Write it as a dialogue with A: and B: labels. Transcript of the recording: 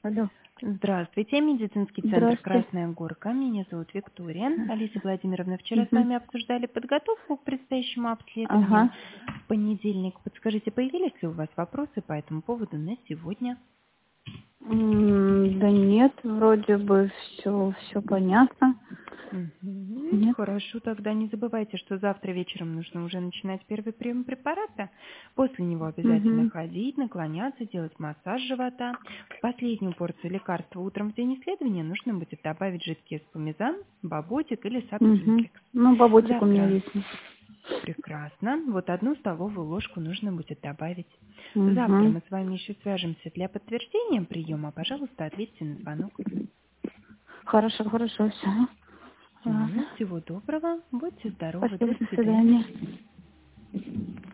A: Алло.
B: Здравствуйте, медицинский центр
A: Здрасте.
B: «Красная Горка». Меня зовут Виктория. Алиса Владимировна, вчера с
A: Мгм.
B: вами обсуждали подготовку к предстоящему обследованию.
A: Ага.
B: В понедельник. Подскажите, появились ли у вас вопросы по этому поводу на сегодня?
A: Да нет, вроде бы все понятно. Нет.
B: Хорошо, тогда не забывайте, что завтра вечером нужно уже начинать первый прием препарата. После него обязательно
A: Угу.
B: ходить, наклоняться, делать массаж живота. В последнюю порцию лекарства утром в день исследования нужно будет добавить жидкий эспумизан, баботик или
A: Угу.
B: сабсимплекс.
A: Ну, баботик у меня
B: Завтра
A: есть.
B: прекрасно. Вот 1 столовую ложку нужно будет добавить. Завтра
A: Угу.
B: мы с вами еще свяжемся для подтверждения приема. Пожалуйста, ответьте на звонок.
A: Хорошо, все. Ладно.
B: Всего доброго. Будьте здоровы.
A: Спасибо,
B: До
A: до
B: свидания.
A: свидания.